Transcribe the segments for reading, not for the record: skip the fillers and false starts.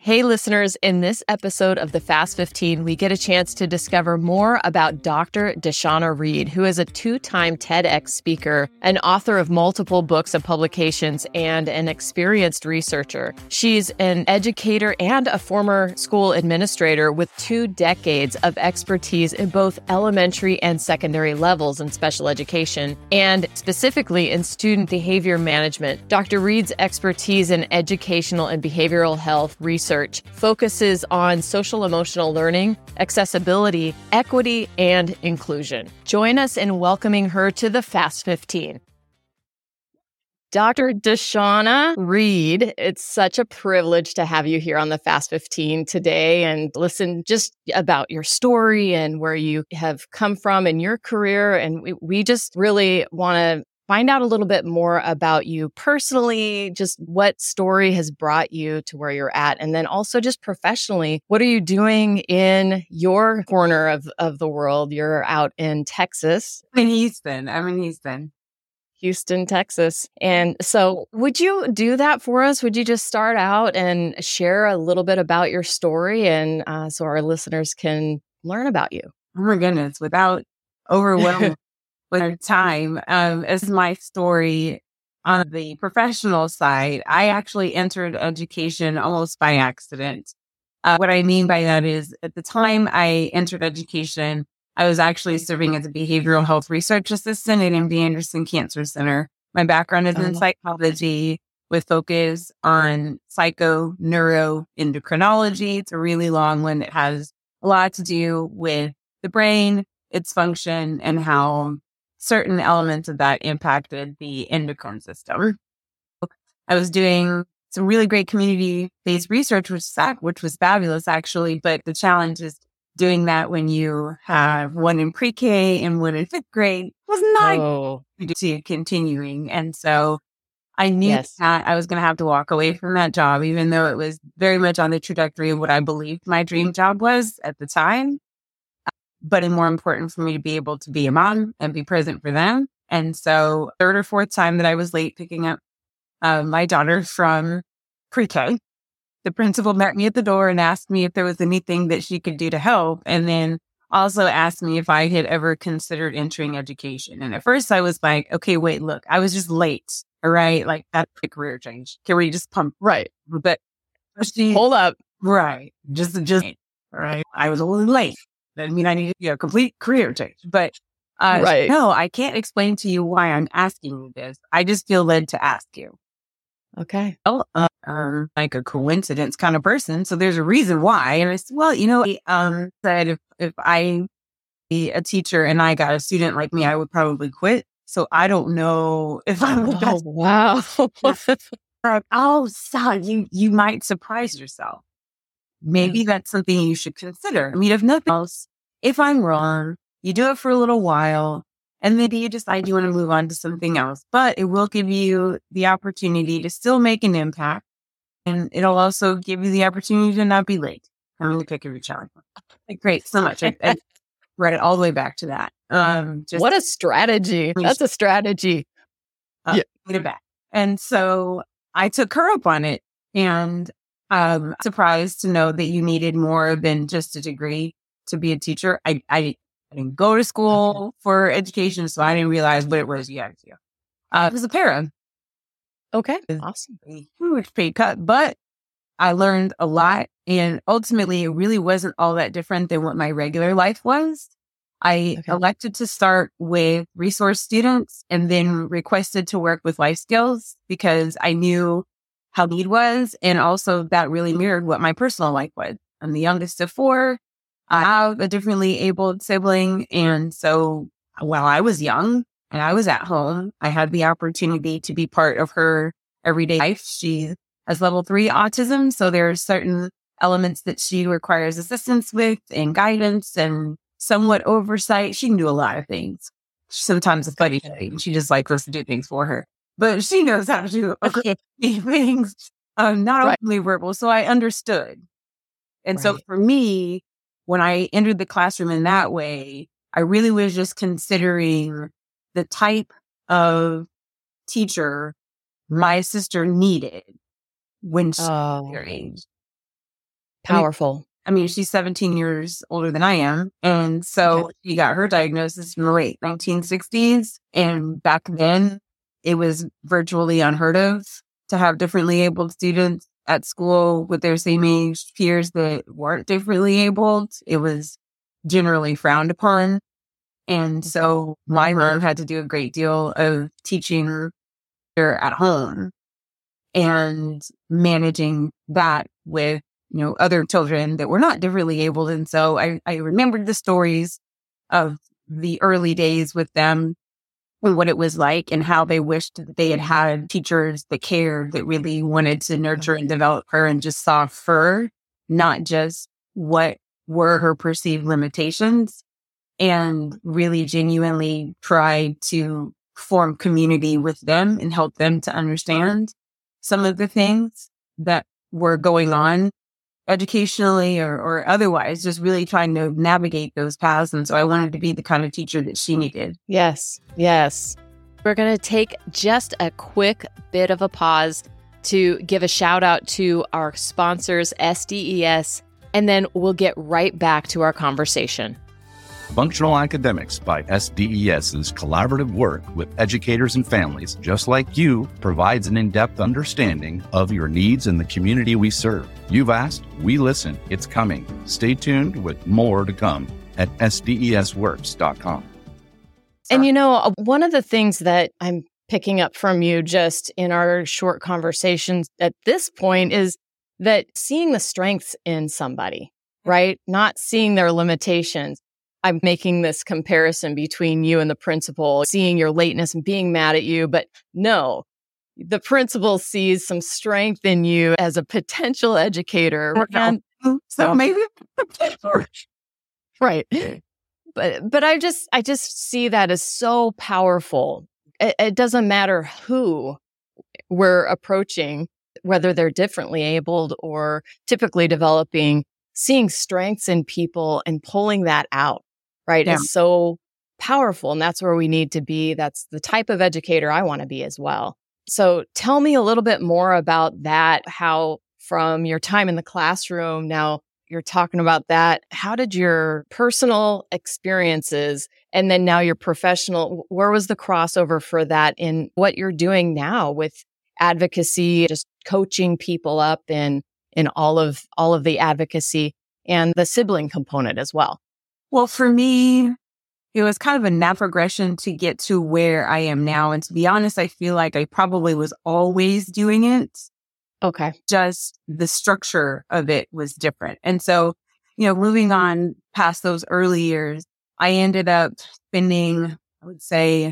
Hey, listeners, in this episode of the Fast 15, we get a chance to discover more about Dr. Deshauna Reed, who is a two-time TEDx speaker, an author of multiple books and publications, and an experienced researcher. She's an educator and a former school administrator with 2 decades of expertise in both elementary and secondary levels in special education, and specifically in student behavior management. Dr. Reed's expertise in educational and behavioral health research focuses on social emotional learning, accessibility, equity, and inclusion. Join us in welcoming her to the Fast 15. Dr. Deshauna Reed, it's such a privilege to have you here on the Fast 15 today and listen just about your story and where you have come from in your career. And we just really want to find out a little bit more about you personally, just what story has brought you to where you're at. And then also just professionally, what are you doing in your corner of the world? You're out in Texas. I'm in Houston. Houston, Texas. And so would you do that for us? Would you just start out and share a little bit about your story and so our listeners can learn about you? Oh my goodness, without overwhelming with our time, as my story on the professional side, I actually entered education almost by accident. What I mean by that is at the time I entered education, I was actually serving as a behavioral health research assistant at MD Anderson Cancer Center. My background is in psychology with focus on neuroendocrinology. It's a really long one. It has a lot to do with the brain, its function, and how certain elements of that impacted the endocrine system. I was doing some really great community-based research, which was fabulous, actually. But the challenge is doing that when you have one in pre-K and one in 5th grade was not to continuing. And so I knew that I was going to have to walk away from that job, even though it was very much on the trajectory of what I believed my dream job was at the time. But it's more important for me to be able to be a mom and be present for them. And so 3rd or 4th time that I was late picking up my daughter from pre-K, the principal met me at the door and asked me if there was anything that she could do to help. And then also asked me if I had ever considered entering education. And at first I was like, okay, wait, look, I was just late. All right. Like that's a career change. Can we just pump? Right. But hold up. Right. Just all right. I was a little late. That mean I need a complete career change. But no, I can't explain to you why I'm asking you this. I just feel led to ask you. Okay. Well, like a coincidence kind of person. So there's a reason why. And I said, well, said if I be a teacher and I got a student like me, I would probably quit. So I don't know if I would. Oh, wow. Son, you might surprise yourself. Maybe that's something you should consider. I mean, if nothing else, if I'm wrong, you do it for a little while, and maybe you decide you want to move on to something else. But it will give you the opportunity to still make an impact, and it'll also give you the opportunity to not be late. I'm really picking your challenge. Great, so much. I read it all the way back to that. What a strategy. That's a strategy. Get it back. And so I took her up on it, and surprised to know that you needed more than just a degree to be a teacher. I didn't go to school for education, so I didn't realize what it was you had to do. It was a para. Okay. Awesome. A huge pay cut, but I learned a lot. And ultimately, it really wasn't all that different than what my regular life was. I elected to start with resource students and then requested to work with life skills because I knew how need was. And also that really mirrored what my personal life was. I'm the youngest of 4. I have a differently abled sibling. And so while I was young and I was at home, I had the opportunity to be part of her everyday life. She has level 3 autism. So there are certain elements that she requires assistance with and guidance and somewhat oversight. She can do a lot of things. Sometimes it's funny. She just likes us to do things for her. But she knows how to do things, not only verbal. So I understood. And so for me, when I entered the classroom in that way, I really was just considering the type of teacher my sister needed when she was your age. Powerful. I mean, she's 17 years older than I am. And so she got her diagnosis in the late 1960s. And back then, it was virtually unheard of to have differently abled students at school with their same age peers that weren't differently abled. It was generally frowned upon. And so my mom had to do a great deal of teaching her at home and managing that with, other children that were not differently abled. And so I remembered the stories of the early days with them and what it was like and how they wished that they had had teachers that cared, that really wanted to nurture and develop her and just saw her, not just what were her perceived limitations, and really genuinely tried to form community with them and help them to understand some of the things that were going on educationally or otherwise, just really trying to navigate those paths. And so I wanted to be the kind of teacher that she needed. Yes, yes. We're going to take just a quick bit of a pause to give a shout out to our sponsors, SDES, and then we'll get right back to our conversation. Functional Academics by SDES's collaborative work with educators and families just like you provides an in-depth understanding of your needs and the community we serve. You've asked, we listen. It's coming. Stay tuned with more to come at sdesworks.com. And one of the things that I'm picking up from you just in our short conversations at this point is that seeing the strengths in somebody, right? Not seeing their limitations. I'm making this comparison between you and the principal, seeing your lateness and being mad at you. But no, the principal sees some strength in you as a potential educator. And so maybe. Right. But I just see that as so powerful. It doesn't matter who we're approaching, whether they're differently abled or typically developing, seeing strengths in people and pulling that out. Right. Is so powerful. And that's where we need to be. That's the type of educator I want to be as well. So tell me a little bit more about that, how from your time in the classroom, now you're talking about that. How did your personal experiences and then now your professional, where was the crossover for that in what you're doing now with advocacy, just coaching people up in all of the advocacy and the sibling component as well? Well, for me, it was kind of a natural progression to get to where I am now. And to be honest, I feel like I probably was always doing it. Okay. Just the structure of it was different. And so, moving on past those early years, I ended up spending, I would say,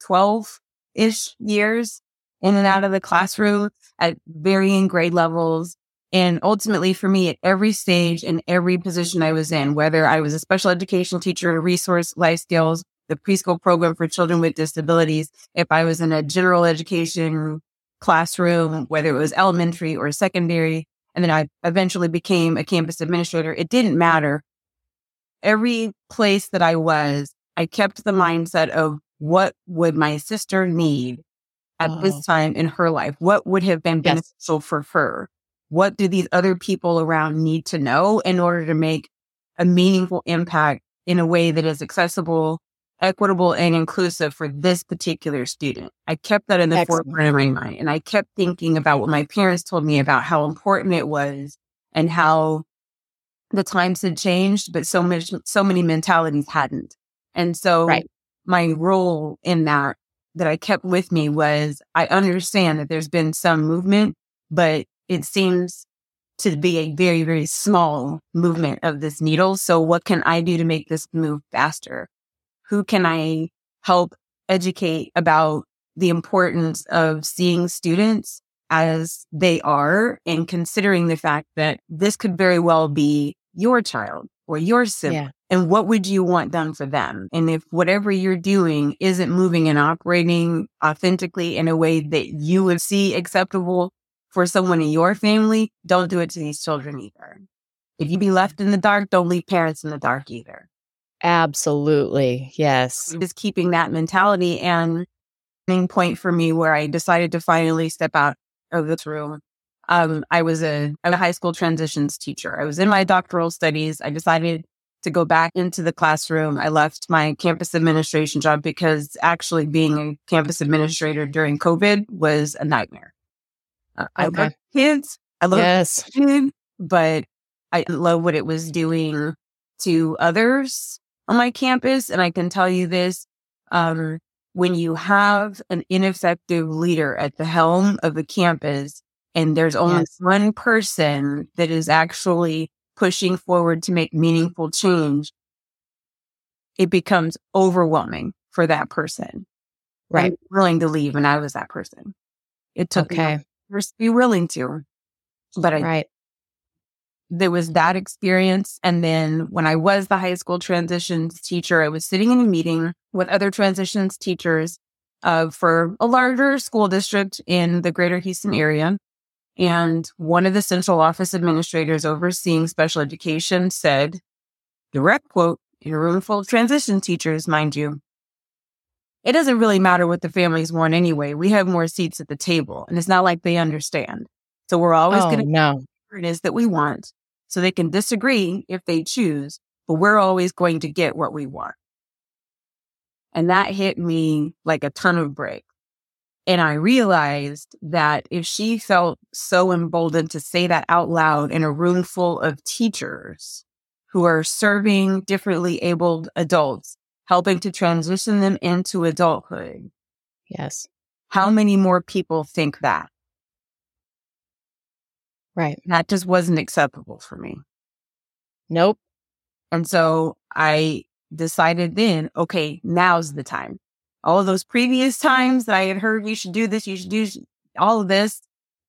12-ish years in and out of the classroom at varying grade levels. And ultimately, for me, at every stage and every position I was in, whether I was a special education teacher, a resource life skills, the preschool program for children with disabilities, if I was in a general education classroom, whether it was elementary or secondary, and then I eventually became a campus administrator, it didn't matter. Every place that I was, I kept the mindset of what would my sister need at this time in her life? What would have been beneficial for her? What do these other people around need to know in order to make a meaningful impact in a way that is accessible, equitable, and inclusive for this particular student? I kept that in the forefront of my mind. And I kept thinking about what my parents told me about how important it was and how the times had changed, but so many mentalities hadn't. And so my role in that I kept with me was, I understand that there's been some movement, but it seems to be a very, very small movement of this needle. So what can I do to make this move faster? Who can I help educate about the importance of seeing students as they are and considering the fact that this could very well be your child or your sibling? Yeah. And what would you want done for them? And if whatever you're doing isn't moving and operating authentically in a way that you would see acceptable for someone in your family, don't do it to these children either. If you be left in the dark, don't leave parents in the dark either. Absolutely. Yes. Just keeping that mentality. And the point for me where I decided to finally step out of this room I was a high school transitions teacher. I was in my doctoral studies. I decided to go back into the classroom. I left my campus administration job because actually being a campus administrator during COVID was a nightmare. I love kids. I love kids, but I didn't love what it was doing to others on my campus. And I can tell you this, when you have an ineffective leader at the helm of a campus and there's only one person that is actually pushing forward to make meaningful change, it becomes overwhelming for that person. Right. I'm willing to leave, and I was that person. It took me years to be willing to, but there was that experience. And then when I was the high school transitions teacher, I was sitting in a meeting with other transitions teachers for a larger school district in the greater Houston area. And one of the central office administrators overseeing special education said, direct quote, in a room full of transition teachers, mind you, it doesn't really matter what the families want anyway. We have more seats at the table, and it's not like they understand. So we're always going to know what it is that we want. So they can disagree if they choose, but we're always going to get what we want. And that hit me like a ton of bricks. And I realized that if she felt so emboldened to say that out loud in a room full of teachers who are serving differently abled adults, helping to transition them into adulthood. Yes. How many more people think that? Right. That just wasn't acceptable for me. Nope. And so I decided then, okay, now's the time. All of those previous times that I had heard, you should do this, you should do all of this.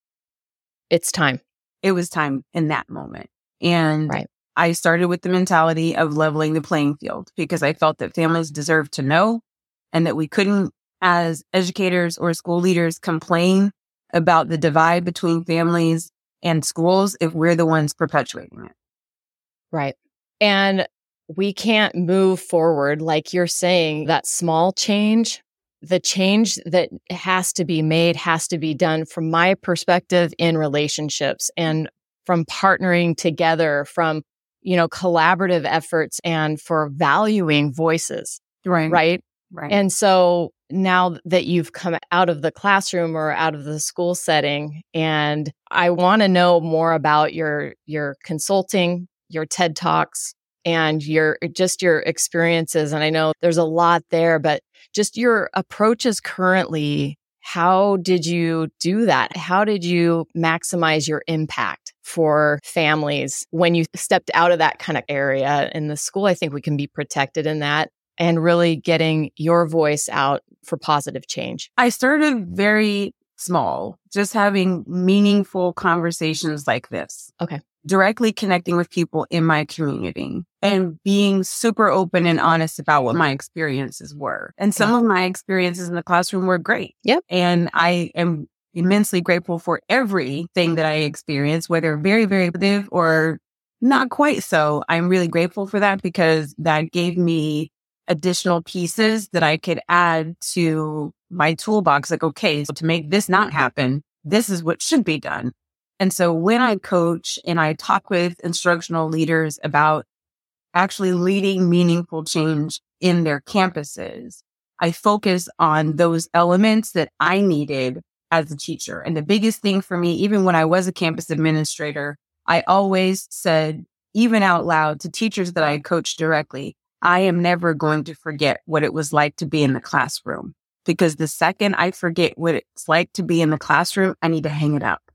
It's time. It was time in that moment. And I started with the mentality of leveling the playing field because I felt that families deserved to know and that we couldn't, as educators or school leaders, complain about the divide between families and schools if we're the ones perpetuating it. Right. And we can't move forward, like you're saying, that small change, the change that has to be made has to be done from my perspective in relationships and from partnering together, from, collaborative efforts and for valuing voices. Right. And so now that you've come out of the classroom or out of the school setting, and I want to know more about your consulting, your TED Talks, and your experiences. And I know there's a lot there, but just your approaches currently, how did you do that? How did you maximize your impact for families when you stepped out of that kind of area in the school? I think we can be protected in that and really getting your voice out for positive change. I started very small, just having meaningful conversations like this. Okay. Directly connecting with people in my community and being super open and honest about what my experiences were. And some of my experiences in the classroom were great. Yep. And I am immensely grateful for everything that I experienced, whether very, very positive or not quite so. I'm really grateful for that because that gave me additional pieces that I could add to my toolbox. Like, okay, so to make this not happen, this is what should be done. And so when I coach and I talk with instructional leaders about actually leading meaningful change in their campuses, I focus on those elements that I needed as a teacher. And the biggest thing for me, even when I was a campus administrator, I always said, even out loud to teachers that I coached directly, I am never going to forget what it was like to be in the classroom. Because the second I forget what it's like to be in the classroom, I need to hang it up.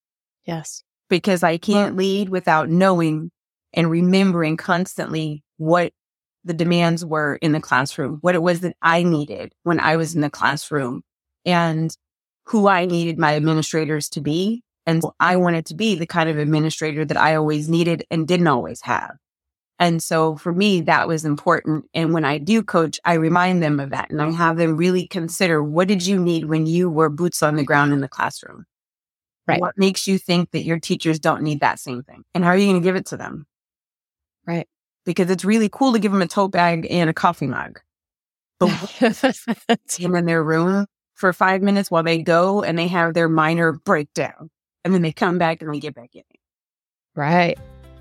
Yes. Because I can't lead without knowing and remembering constantly what the demands were in the classroom, what it was that I needed when I was in the classroom, and who I needed my administrators to be. And I wanted to be the kind of administrator that I always needed and didn't always have. And so for me, that was important. And when I do coach, I remind them of that. And I have them really consider, what did you need when you were boots on the ground in the classroom? Right. What makes you think that your teachers don't need that same thing? And how are you going to give it to them? Right. Because it's really cool to give them a tote bag and a coffee mug. But them in their room for 5 minutes while they go and they have their minor breakdown. and then they come back and we get back in it. Right.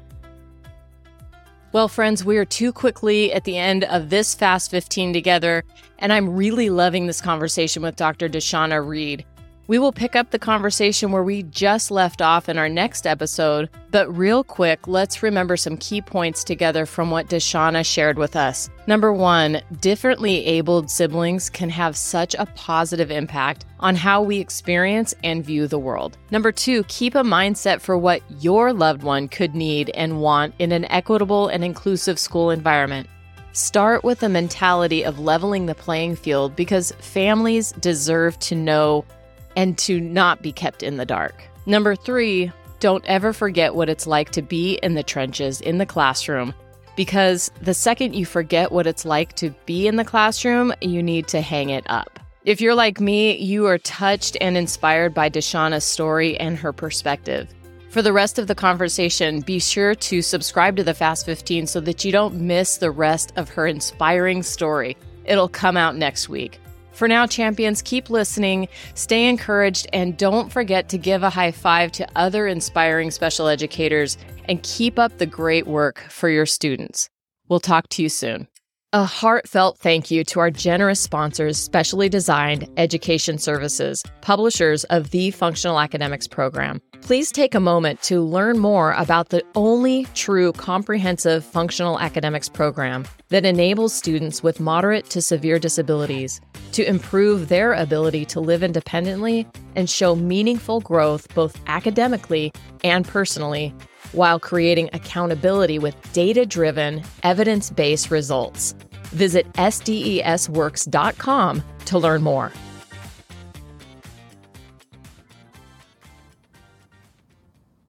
Well, friends, we are too quickly at the end of this Fast 15 together, and I'm really loving this conversation with Dr. DeShana Reed. We will pick up the conversation where we just left off in our next episode, but real quick, let's remember some key points together from what DeShana shared with us. Number 1, differently abled siblings can have such a positive impact on how we experience and view the world. Number 2, keep a mindset for what your loved one could need and want in an equitable and inclusive school environment. Start with a mentality of leveling the playing field because families deserve to know and to not be kept in the dark. Number 3, don't ever forget what it's like to be in the trenches in the classroom, because the second you forget what it's like to be in the classroom, you need to hang it up. If you're like me, you are touched and inspired by DeShana's story and her perspective. For the rest of the conversation, be sure to subscribe to the Fast 15 so that you don't miss the rest of her inspiring story. It'll come out next week. For now, champions, keep listening, stay encouraged, and don't forget to give a high five to other inspiring special educators and keep up the great work for your students. We'll talk to you soon. A heartfelt thank you to our generous sponsors, Specially Designed Education Services, publishers of the Functional Academics program. Please take a moment to learn more about the only true comprehensive functional academics program that enables students with moderate to severe disabilities to improve their ability to live independently and show meaningful growth both academically and personally, while creating accountability with data-driven, evidence-based results. Visit sdesworks.com to learn more.